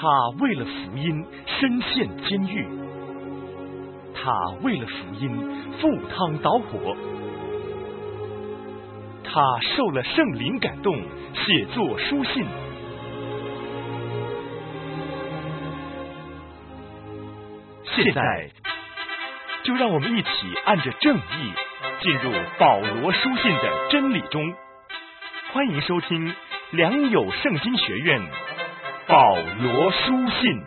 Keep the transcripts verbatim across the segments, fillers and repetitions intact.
他为了福音身陷监狱，他为了福音赴汤蹈火，他受了圣灵感动，写作书信。现在就让我们一起按着正义进入保罗书信的真理中。欢迎收听良友圣经学院保罗书信。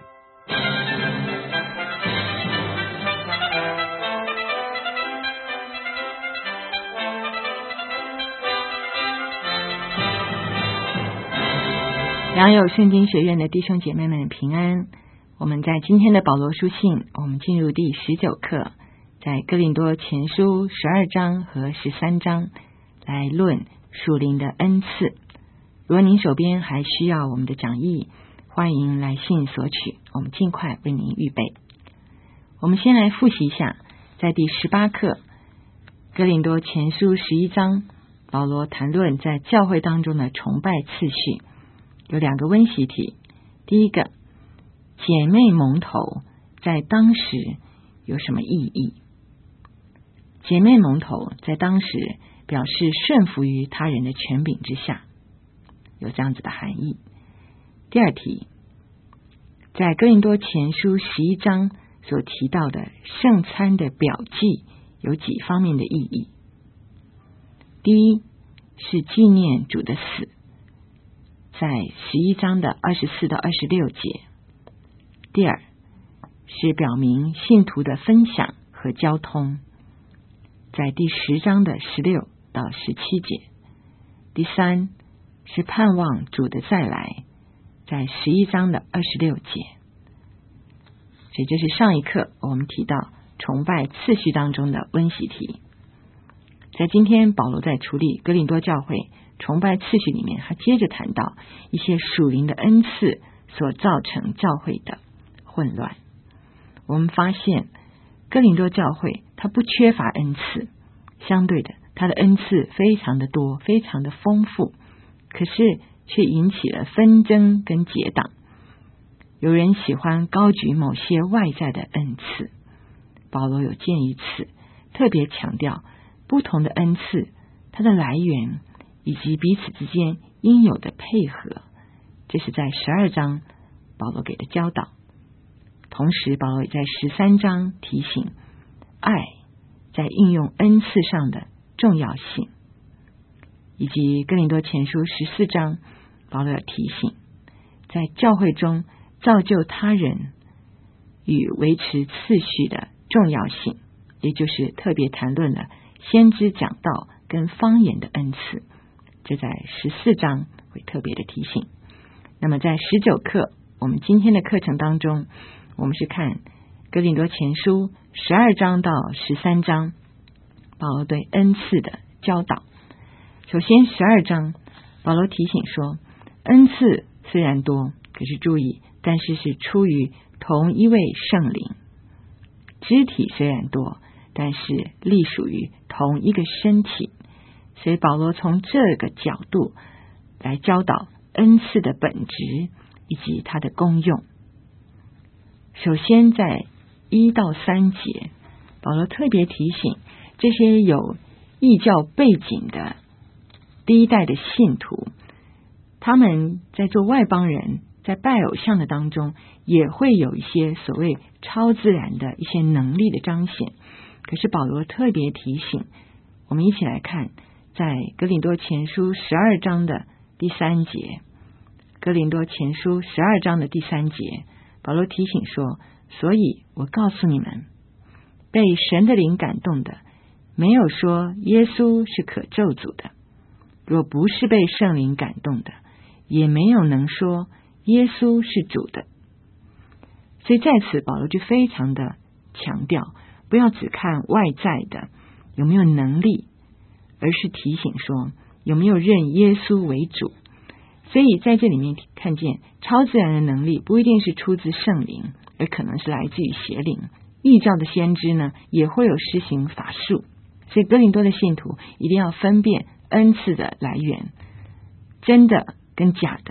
良友圣经学院的弟兄姐妹们平安。我们在今天的保罗书信，我们进入第十九课，在哥林多前书十二章和十三章来论属灵的恩赐。如果您手边还需要我们的讲义，欢迎来信索取，我们尽快为您预备。我们先来复习一下，在第十八课哥林多前书十一章，保罗谈论在教会当中的崇拜次序，有两个温习题。第一个，姐妹蒙头在当时有什么意义？姐妹蒙头在当时表示顺服于他人的权柄之下，有这样子的含义。第二题，在哥林多前书十一章所提到的圣餐的表记有几方面的意义？第一，是纪念主的死，在十一章的二十四到二十六节。第二，是表明信徒的分享和交通，在第十章的十六到十七节。第三，是盼望主的再来，在十一章的二十六节。所以这是上一课我们提到崇拜次序当中的温习题。在今天保罗在处理哥林多教会崇拜次序里面，他接着谈到一些属灵的恩赐所造成教会的混乱。我们发现哥林多教会它不缺乏恩赐，相对的它的恩赐非常的多，非常的丰富，可是却引起了纷争跟结党。有人喜欢高举某些外在的恩赐，保罗有鉴于此，特别强调不同的恩赐它的来源以及彼此之间应有的配合，这是在十二章保罗给的教导。同时保罗也在十三章提醒爱在应用恩赐上的重要性，以及哥林多前书十四章保罗提醒在教会中造就他人与维持次序的重要性，也就是特别谈论了先知讲道跟方言的恩赐，这在十四章会特别的提醒。那么在十九课我们今天的课程当中，我们是看哥林多前书十二章到十三章保罗对恩赐的教导。首先十二章保罗提醒说，恩赐虽然多，可是注意，但是是出于同一位圣灵。肢体虽然多，但是隶属于同一个身体。所以保罗从这个角度来教导恩赐的本质以及它的功用。首先在一到三节，保罗特别提醒这些有异教背景的第一代的信徒，他们在做外邦人，在拜偶像的当中也会有一些所谓超自然的一些能力的彰显。可是保罗特别提醒，我们一起来看在哥林多前书十二章的第三节。哥林多前书十二章的第三节，保罗提醒说，所以我告诉你们，被神的灵感动的，没有说耶稣是可咒诅的，若不是被圣灵感动的，也没有能说耶稣是主的。所以在此保罗就非常的强调，不要只看外在的有没有能力，而是提醒说有没有认耶稣为主。所以在这里面看见超自然的能力不一定是出自圣灵，而可能是来自于邪灵。异教的先知呢也会有施行法术，所以哥林多的信徒一定要分辨恩赐的来源，真的跟假的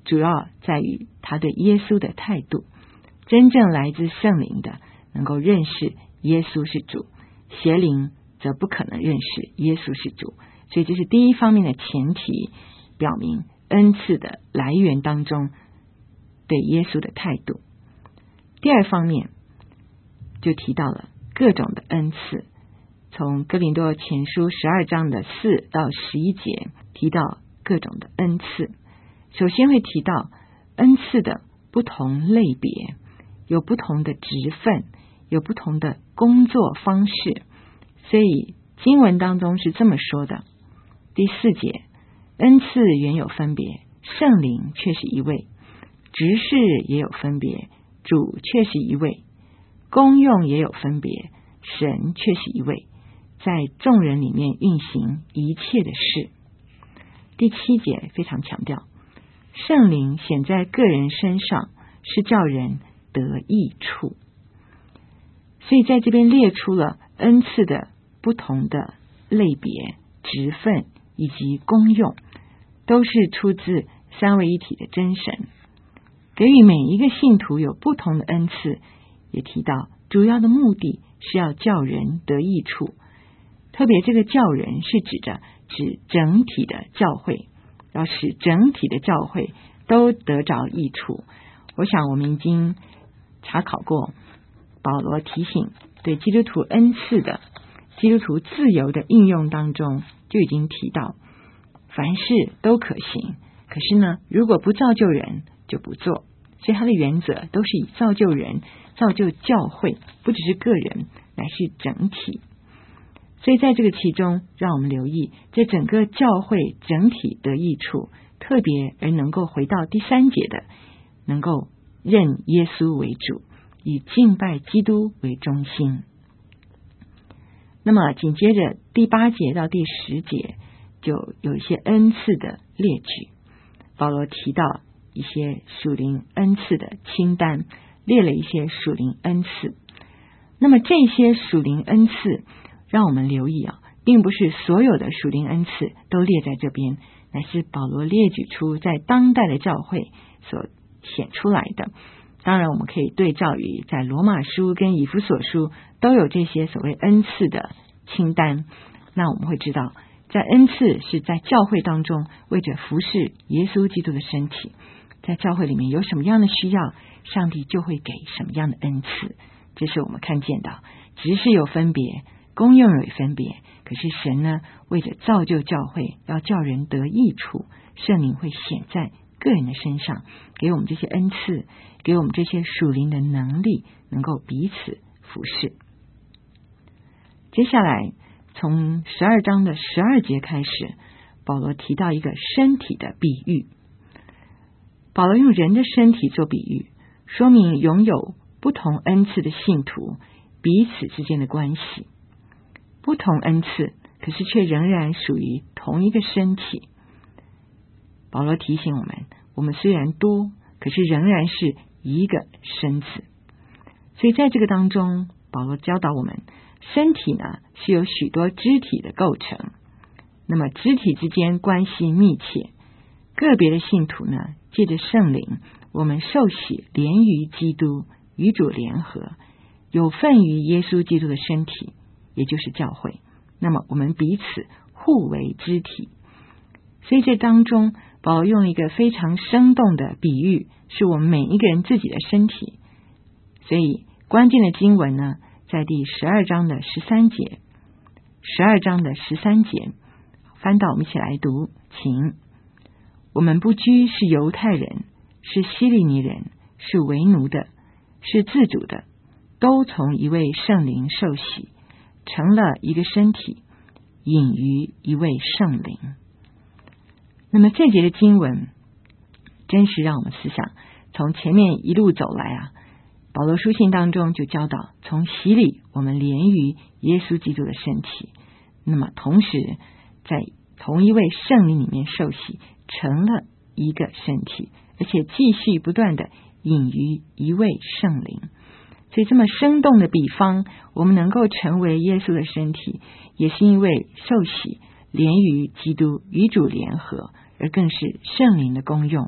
主要在于他对耶稣的态度。真正来自圣灵的能够认识耶稣是主，邪灵则不可能认识耶稣是主。所以这是第一方面的前提，表明恩赐的来源当中对耶稣的态度。第二方面就提到了各种的恩赐，从哥林多前书十二章的四到十一节提到各种的恩赐。首先会提到恩赐的不同类别，有不同的职分，有不同的工作方式。所以经文当中是这么说的，第四节，恩赐原有分别，圣灵却是一位；执事也有分别，主却是一位；功用也有分别，神却是一位，在众人里面运行一切的事。第七节非常强调，圣灵显在个人身上，是叫人得益处。所以在这边列出了恩赐的不同的类别、职分以及功用，都是出自三位一体的真神，给予每一个信徒有不同的恩赐。也提到主要的目的是要叫人得益处，特别这个叫人是指着指整体的教会，要使整体的教会都得着益处。我想我们已经查考过保罗提醒对基督徒恩赐的基督徒自由的应用当中，就已经提到凡事都可行，可是呢，如果不造就人就不做。所以他的原则都是以造就人、造就教会，不只是个人，乃是整体。所以在这个其中，让我们留意这整个教会整体得益处，特别而能够回到第三节的，能够认耶稣为主，以敬拜基督为中心。那么紧接着第八节到第十节就有一些恩赐的列举，保罗提到一些属灵恩赐的清单，列了一些属灵恩赐。那么这些属灵恩赐让我们留意啊，并不是所有的属灵恩赐都列在这边，乃是保罗列举出在当代的教会所显出来的。当然我们可以对照于在罗马书跟以弗所书都有这些所谓恩赐的清单，那我们会知道在恩赐是在教会当中为着服侍耶稣基督的身体，在教会里面有什么样的需要，上帝就会给什么样的恩赐。这是我们看见的，职事有分别，功用有分别，可是神呢，为着造就教会，要叫人得益处，圣灵会显在个人的身上，给我们这些恩赐，给我们这些属灵的能力，能够彼此服侍。接下来从十二章的十二节开始，保罗提到一个身体的比喻。保罗用人的身体做比喻，说明拥有不同恩赐的信徒彼此之间的关系。不同恩赐，可是却仍然属于同一个身体。保罗提醒我们，我们虽然多，可是仍然是一个身子。所以在这个当中，保罗教导我们，身体呢是由许多肢体的构成，那么肢体之间关系密切，个别的信徒呢，借着圣灵，我们受洗连于基督，与主联合，有份于耶稣基督的身体，也就是教会。那么我们彼此互为肢体。所以这当中保罗用了一个非常生动的比喻，是我们每一个人自己的身体。所以关键的经文呢，在第十二章的十三节，十二章的十三节，翻到我们一起来读，请。我们不拘是犹太人，是希利尼人，是为奴的，是自主的，都从一位圣灵受洗，成了一个身体，隐于一位圣灵。那么这节的经文真是让我们思想，从前面一路走来啊，保罗书信当中就教导，从洗礼我们连于耶稣基督的身体，那么同时在同一位圣灵里面受洗，成了一个身体，而且继续不断的隐于一位圣灵。所以这么生动的比方，我们能够成为耶稣的身体，也是因为受洗连于基督，与主联合，而更是圣灵的功用，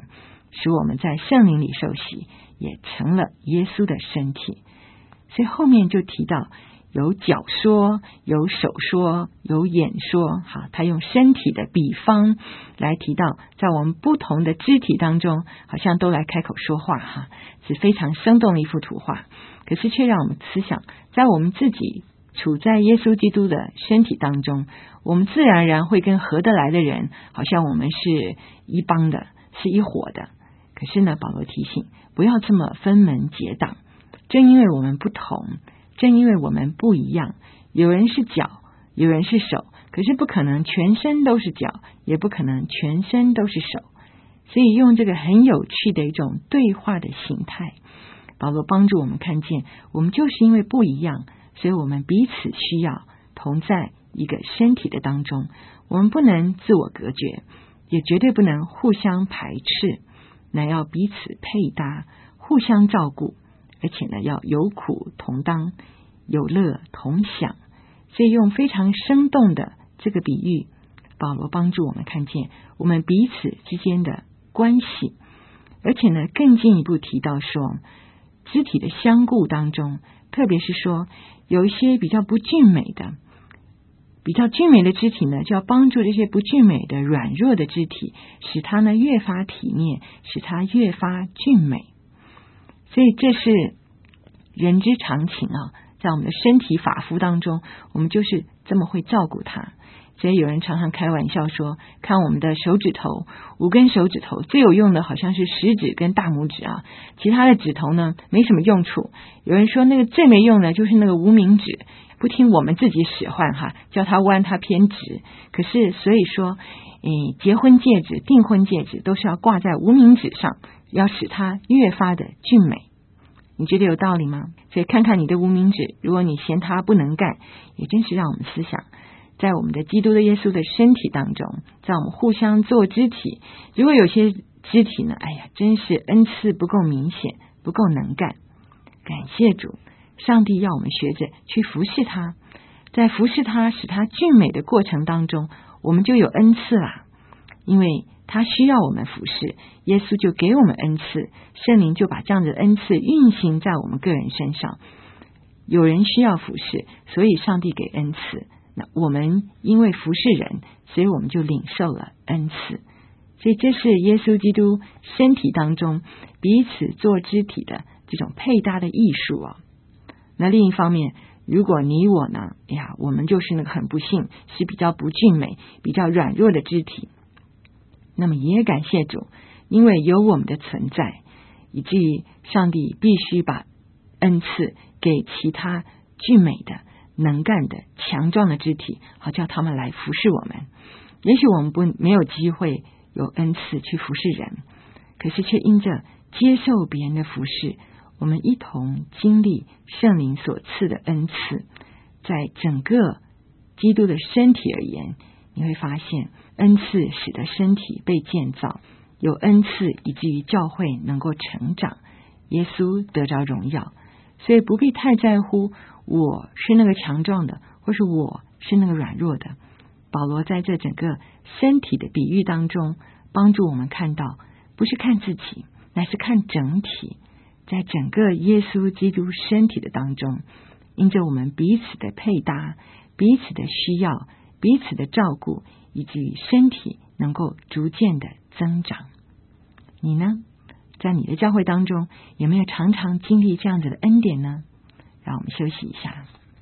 使我们在圣灵里受洗，也成了耶稣的身体。所以后面就提到有脚说，有手说，有眼说，好，他用身体的比方来提到，在我们不同的肢体当中，好像都来开口说话哈，是非常生动的一幅图画。可是却让我们思想，在我们自己处在耶稣基督的身体当中，我们自然而然会跟合得来的人，好像我们是一帮的，是一伙的。可是呢，保罗提醒，不要这么分门结党。正因为我们不同，正因为我们不一样，有人是脚，有人是手，可是不可能全身都是脚，也不可能全身都是手。所以用这个很有趣的一种对话的形态，保罗帮助我们看见，我们就是因为不一样，所以我们彼此需要，同在一个身体的当中。我们不能自我隔绝，也绝对不能互相排斥，乃要彼此配搭，互相照顾，而且呢，要有苦同当，有乐同享。所以用非常生动的这个比喻，保罗帮助我们看见我们彼此之间的关系，而且呢，更进一步提到说，肢体的相顾当中，特别是说有一些比较不俊美的比较俊美的肢体呢，就要帮助这些不俊美的软弱的肢体，使它呢越发体面，使它越发俊美。所以这是人之常情啊，在我们的身体发肤当中，我们就是这么会照顾它。所以有人常常开玩笑说，看我们的手指头，五根手指头最有用的好像是食指跟大拇指啊，其他的指头呢没什么用处。有人说那个最没用的就是那个无名指，不听我们自己使唤哈，叫它弯它偏直。可是所以说，诶，结婚戒指、订婚戒指都是要挂在无名指上，要使它越发的俊美。你觉得有道理吗？所以看看你的无名指，如果你嫌它不能干，也真是让我们思想，在我们的基督的耶稣的身体当中，在我们互相做肢体，如果有些肢体呢，哎呀，真是恩赐不够明显，不够能干，感谢主，上帝要我们学着去服侍他，在服侍他使他俊美的过程当中，我们就有恩赐啦，因为他需要我们服侍，耶稣就给我们恩赐，圣灵就把这样的恩赐运行在我们个人身上。有人需要服侍，所以上帝给恩赐，那我们因为服侍人，所以我们就领受了恩赐。所以这是耶稣基督身体当中彼此做肢体的这种配搭的艺术哦。那另一方面，如果你我呢，哎呀，我们就是那个很不幸，是比较不俊美、比较软弱的肢体，那么也感谢主，因为有我们的存在，以至于上帝必须把恩赐给其他俊美的、能干的、强壮的肢体，好叫他们来服侍我们。也许我们不没有机会有恩赐去服侍人，可是却因着接受别人的服侍，我们一同经历圣灵所赐的恩赐。在整个基督的身体而言，你会发现恩赐使得身体被建造，有恩赐以至于教会能够成长，耶稣得着荣耀。所以不必太在乎我是那个强壮的，或是我是那个软弱的。保罗在这整个身体的比喻当中，帮助我们看到，不是看自己，乃是看整体，在整个耶稣基督身体的当中，因着我们彼此的配搭、彼此的需要、彼此的照顾，以至于身体能够逐渐的增长。你呢？在你的教会当中，有没有常常经历这样子的恩典呢？让我们休息一下。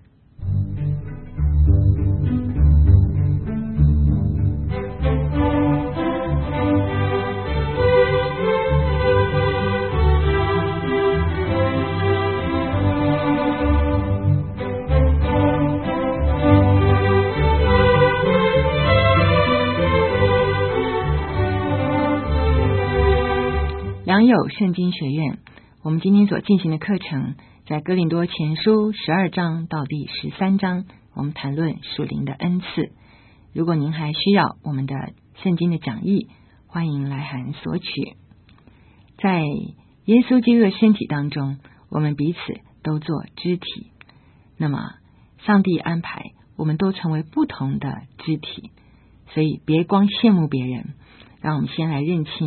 良友圣经学院，我们今天所进行的课程在哥林多前书十二章到第十三章，我们谈论属灵的恩赐。如果您还需要我们的圣经的讲义，欢迎来函索取。在耶稣基督的身体当中，我们彼此都做肢体，那么上帝安排我们都成为不同的肢体，所以别光羡慕别人，让我们先来认清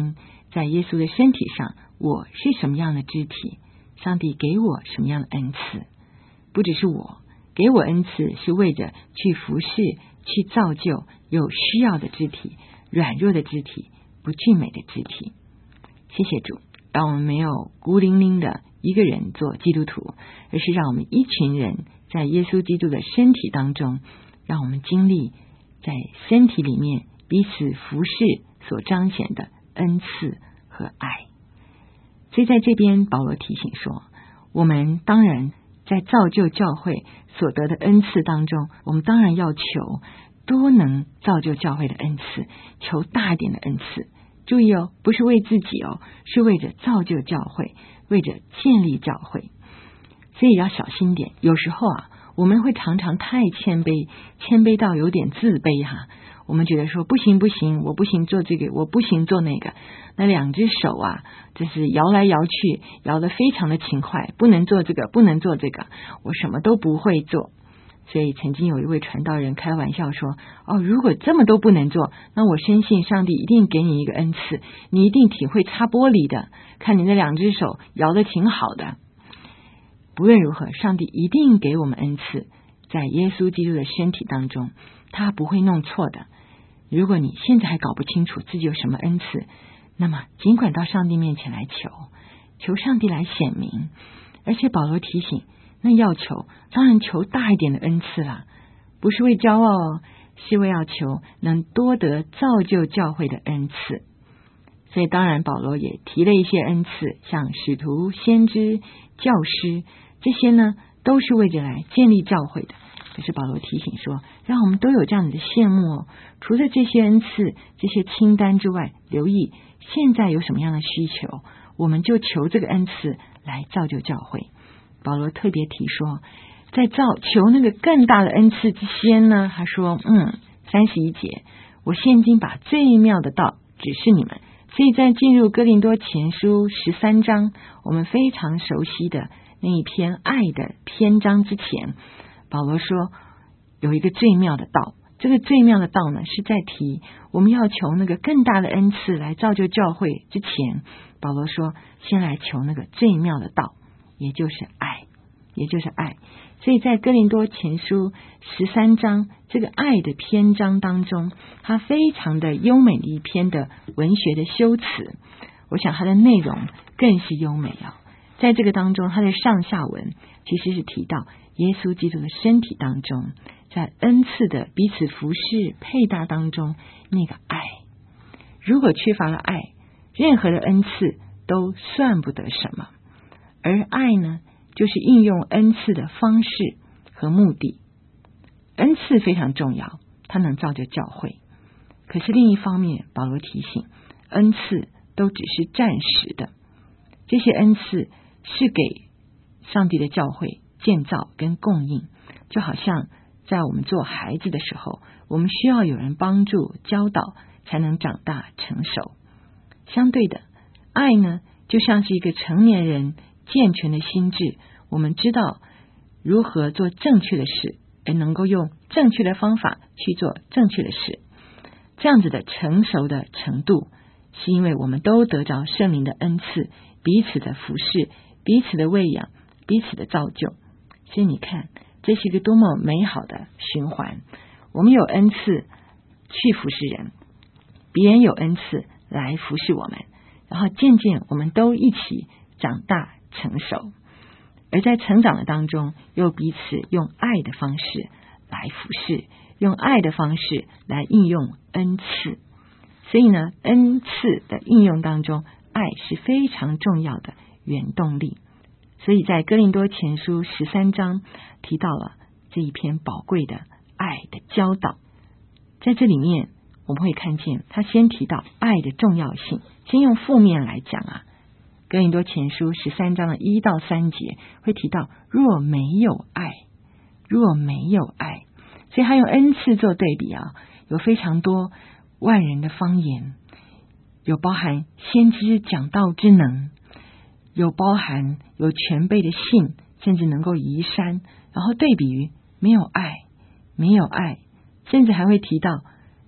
在耶稣的身体上，我是什么样的肢体，上帝给我什么样的恩赐。不只是我给我恩赐，是为着去服侍、去造就有需要的肢体、软弱的肢体、不俊美的肢体。谢谢主，让我们没有孤零零的一个人做基督徒，而是让我们一群人在耶稣基督的身体当中，让我们经历在身体里面彼此服侍所彰显的恩赐和爱。所以在这边保罗提醒说，我们当然在造就教会所得的恩赐当中，我们当然要求多能造就教会的恩赐，求大一点的恩赐。注意哦，不是为自己哦，是为着造就教会，为着建立教会。所以要小心点，有时候啊，我们会常常太谦卑，谦卑到有点自卑哈。我们觉得说不行不行，我不行做这个，我不行做那个，那两只手啊，就是摇来摇去，摇得非常的勤快，不能做这个，不能做这个，我什么都不会做。所以曾经有一位传道人开玩笑说，哦，如果这么都不能做，那我深信上帝一定给你一个恩赐，你一定挺会擦玻璃的，看你那两只手摇得挺好的。不论如何，上帝一定给我们恩赐，在耶稣基督的身体当中，他不会弄错的。如果你现在还搞不清楚自己有什么恩赐，那么尽管到上帝面前来求，求上帝来显明。而且保罗提醒，那要求当然求大一点的恩赐啦，不是为骄傲哦，是为要求能多得造就教会的恩赐。所以当然保罗也提了一些恩赐，像使徒、先知、教师，这些呢都是为着来建立教会的。可是保罗提醒说，让我们都有这样子的羡慕哦。除了这些恩赐、这些清单之外，留意现在有什么样的需求，我们就求这个恩赐来造就教会。保罗特别提说，在造求那个更大的恩赐之先呢，他说，嗯，三十一节，我现今把最妙的道指示你们。所以在进入哥林多前书十三章，我们非常熟悉的那一篇爱的篇章之前，保罗说有一个最妙的道。这个最妙的道呢，是在提我们要求那个更大的恩赐来造就教会之前，保罗说先来求那个最妙的道，也就是爱，也就是爱。所以在哥林多前书十三章这个爱的篇章当中，它非常的优美的一篇的文学的修辞，我想它的内容更是优美啊。在这个当中，它的上下文其实是提到耶稣基督的身体当中，在恩赐的彼此服侍配搭当中那个爱。如果缺乏了爱，任何的恩赐都算不得什么。而爱呢，就是运用恩赐的方式和目的。恩赐非常重要，它能造就教会。可是另一方面，保罗提醒，恩赐都只是暂时的，这些恩赐是给上帝的教会建造跟供应。就好像在我们做孩子的时候，我们需要有人帮助教导，才能长大成熟。相对的，爱呢，就像是一个成年人健全的心智，我们知道如何做正确的事，而能够用正确的方法去做正确的事。这样子的成熟的程度，是因为我们都得着圣灵的恩赐，彼此的服侍，彼此的喂养，彼此的造就。所以你看，这是一个多么美好的循环。我们有恩赐去服侍人，别人有恩赐来服侍我们，然后渐渐我们都一起长大成熟。而在成长的当中，又彼此用爱的方式来服侍，用爱的方式来应用恩赐。所以呢，恩赐的应用当中，爱是非常重要的原动力。所以在哥林多前书十三章提到了这一篇宝贵的爱的教导。在这里面我们会看见他先提到爱的重要性。先用负面来讲啊，哥林多前书十三章的一到三节会提到若没有爱，若没有爱。所以他用恩赐做对比啊，有非常多万人的方言，有包含先知讲道之能，有包含有全备的信，甚至能够移山，然后对比于没有爱，没有爱，甚至还会提到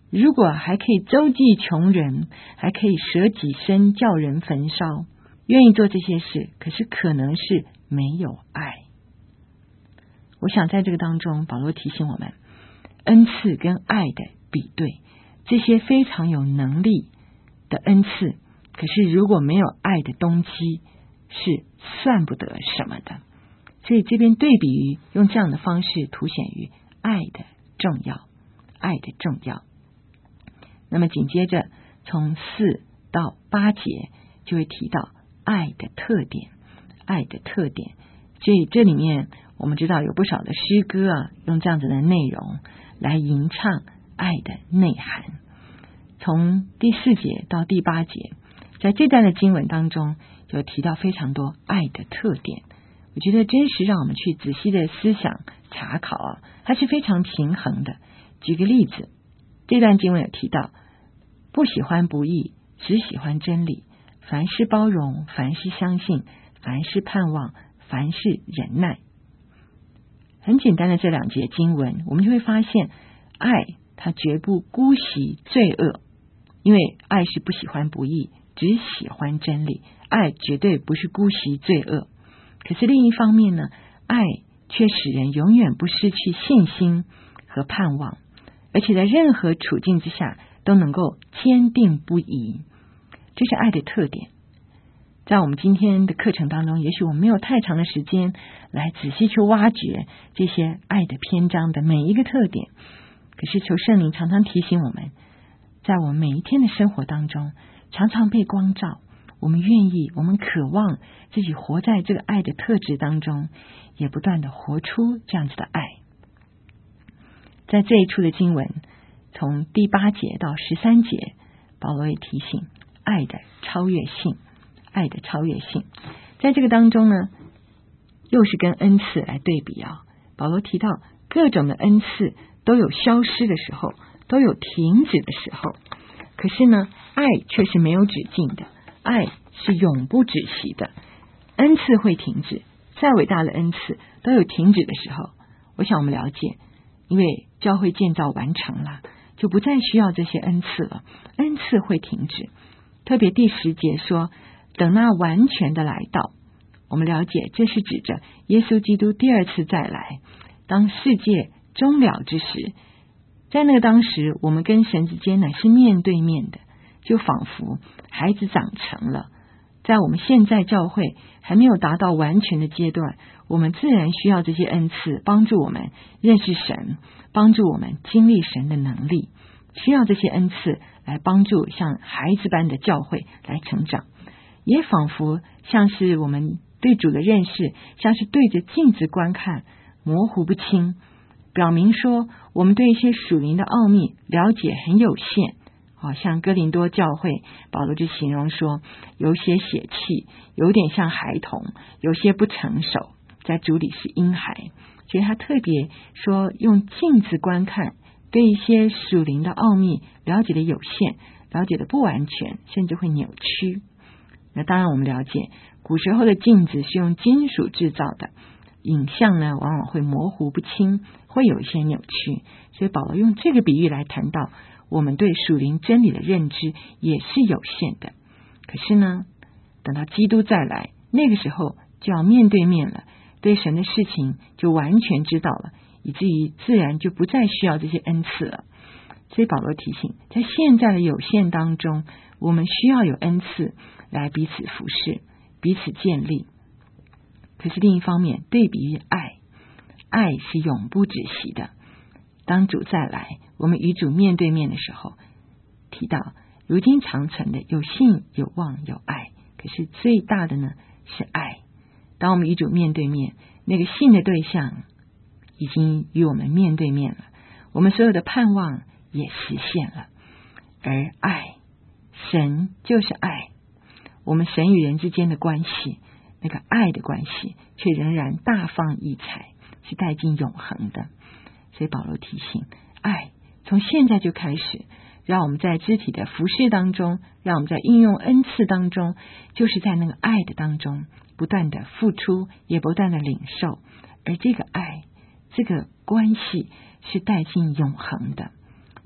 如果还可以周济穷人，还可以舍己身叫人焚烧，愿意做这些事，可是可能是没有爱。我想在这个当中，保罗提醒我们，恩赐跟爱的比对，这些非常有能力的恩赐，可是如果没有爱的动机，是算不得什么的。所以这边对比于用这样的方式凸显于爱的重要，爱的重要。那么紧接着从四到八节就会提到爱的特点，爱的特点。所以这里面我们知道有不少的诗歌啊，用这样子的内容来吟唱爱的内涵。从第四节到第八节，在这段的经文当中就提到非常多爱的特点。我觉得真是让我们去仔细的思想查考啊，它是非常平衡的。举个例子，这段经文有提到，不喜欢不义，只喜欢真理，凡事包容，凡事相信，凡事盼望，凡事忍耐。很简单的这两节经文，我们就会发现，爱它绝不姑息罪恶，因为爱是不喜欢不义，只喜欢真理，爱绝对不是姑息罪恶。可是另一方面呢，爱却使人永远不失去信心和盼望，而且在任何处境之下都能够坚定不移，这是爱的特点。在我们今天的课程当中，也许我们没有太长的时间来仔细去挖掘这些爱的篇章的每一个特点，可是求圣灵常常提醒我们，在我们每一天的生活当中常常被光照，我们愿意，我们渴望自己活在这个爱的特质当中，也不断的活出这样子的爱。在这一处的经文，从第八节到十三节，保罗也提醒爱的超越性，爱的超越性。在这个当中呢，又是跟恩赐来对比啊。保罗提到各种的恩赐都有消失的时候，都有停止的时候，可是呢，爱却是没有止境的，爱是永不止息的。恩赐会停止，再伟大的恩赐都有停止的时候。我想我们了解，因为教会建造完成了，就不再需要这些恩赐了，恩赐会停止。特别第十节说，等那完全的来到，我们了解这是指着耶稣基督第二次再来，当世界终了之时，在那个当时，我们跟神之间乃是面对面的，就仿佛孩子长成了。在我们现在教会还没有达到完全的阶段，我们自然需要这些恩赐帮助我们认识神，帮助我们经历神的能力，需要这些恩赐来帮助像孩子般的教会来成长。也仿佛像是我们对主的认识，像是对着镜子观看，模糊不清，表明说我们对一些属灵的奥秘了解很有限。好像哥林多教会，保罗就形容说，有些血气，有点像孩童，有些不成熟，在主里是婴孩。所以他特别说，用镜子观看，对一些属灵的奥秘了解的有限，了解的不完全，甚至会扭曲。那当然我们了解，古时候的镜子是用金属制造的，影像呢往往会模糊不清，会有一些扭曲。所以保罗用这个比喻来谈到我们对属灵真理的认知也是有限的。可是呢，等到基督再来，那个时候就要面对面了，对神的事情就完全知道了，以至于自然就不再需要这些恩赐了。所以保罗提醒，在现在的有限当中，我们需要有恩赐来彼此服侍，彼此建立。可是另一方面，对比于爱，爱是永不止息的。当主再来，我们与主面对面的时候，提到如今长存的有信有望有爱，可是最大的呢是爱。当我们与主面对面，那个信的对象已经与我们面对面了，我们所有的盼望也实现了。而爱，神就是爱，我们神与人之间的关系，那个爱的关系却仍然大放异彩，是带进永恒的。所以保罗提醒，爱从现在就开始，让我们在肢体的服事当中，让我们在应用恩赐当中，就是在那个爱的当中不断的付出，也不断的领受。而这个爱，这个关系是带进永恒的，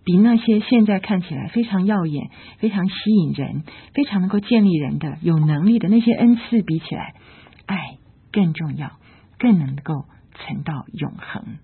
比那些现在看起来非常耀眼、非常吸引人、非常能够建立人的有能力的那些恩赐比起来，爱更重要，更能够存到永恒。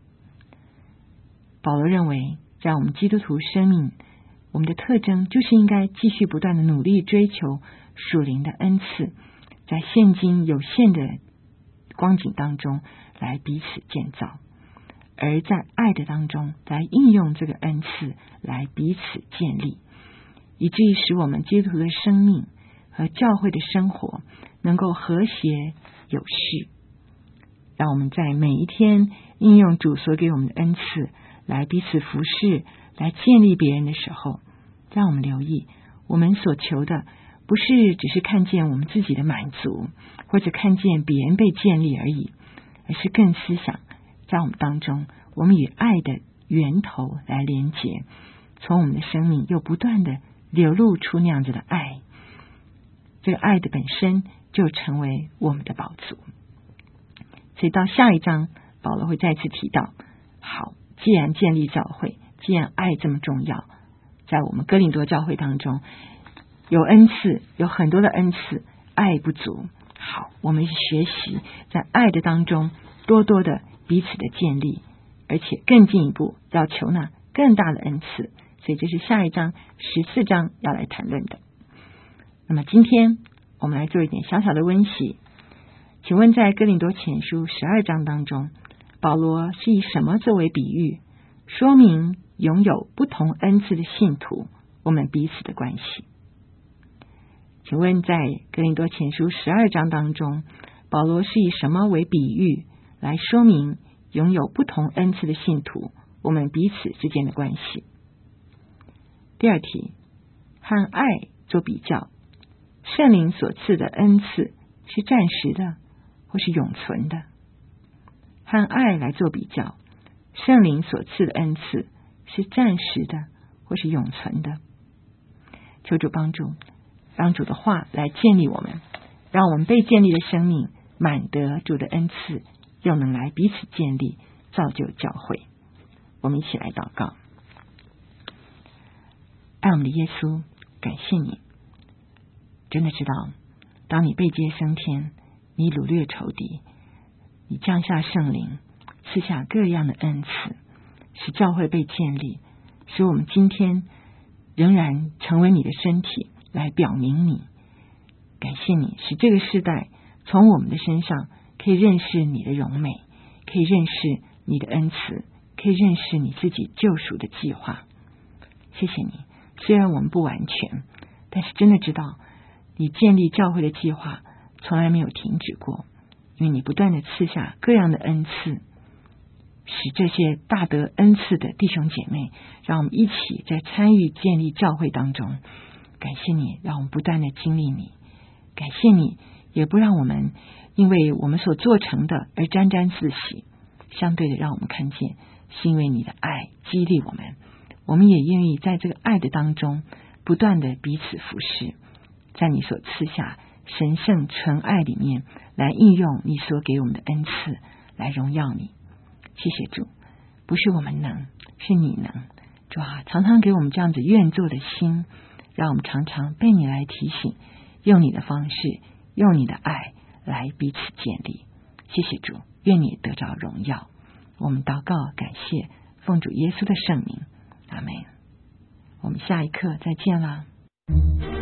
保罗认为，在我们基督徒生命，我们的特征就是应该继续不断的努力追求属灵的恩赐，在现今有限的光景当中来彼此建造，而在爱的当中来应用这个恩赐来彼此建立，以至于使我们基督徒的生命和教会的生活能够和谐有序。让我们在每一天应用主所给我们的恩赐来彼此服侍，来建立别人的时候，让我们留意，我们所求的不是只是看见我们自己的满足，或者看见别人被建立而已，而是更思想在我们当中，我们与爱的源头来连结，从我们的生命又不断的流露出那样子的爱，这个爱的本身就成为我们的宝足。所以到下一章，保罗会再次提到，好，既然建立教会，既然爱这么重要，在我们哥林多教会当中有恩赐，有很多的恩赐，爱不足，好，我们学习在爱的当中多多的彼此的建立，而且更进一步要求那更大的恩赐。所以这是下一章十四章要来谈论的。那么今天我们来做一点小小的温习。请问在哥林多前书十二章当中，保罗是以什么作为比喻，说明拥有不同恩赐的信徒我们彼此的关系？请问在哥林多前书十二章当中，保罗是以什么为比喻来说明拥有不同恩赐的信徒我们彼此之间的关系？第二题，和爱做比较，圣灵所赐的恩赐是暂时的或是永存的？和爱来做比较，圣灵所赐的恩赐是暂时的或是永存的？求主帮助，让主的话来建立我们，让我们被建立的生命满得主的恩赐，又能来彼此建立，造就教会。我们一起来祷告。爱我们的耶稣，感谢你，真的知道当你被接升天，你掳掠仇敌，你降下圣灵，赐下各样的恩赐，使教会被建立，使我们今天仍然成为你的身体，来表明你。感谢你，使这个世代从我们的身上可以认识你的荣美，可以认识你的恩慈，可以认识你自己救赎的计划。谢谢你，虽然我们不完全，但是真的知道你建立教会的计划从来没有停止过，因为你不断的赐下各样的恩赐，使这些大得恩赐的弟兄姐妹，让我们一起在参与建立教会当中。感谢你，让我们不断的经历你，感谢你，也不让我们因为我们所做成的而沾沾自喜，相对的让我们看见是因为你的爱激励我们，我们也愿意在这个爱的当中不断的彼此服侍，在你所赐下神圣纯爱里面来应用你所给我们的恩赐，来荣耀你。谢谢主，不是我们能，是你能。主啊，常常给我们这样子愿做的心，让我们常常被你来提醒，用你的方式，用你的爱来彼此建立。谢谢主，愿你得着荣耀。我们祷告感谢，奉主耶稣的圣名，阿们。我们下一课再见啦。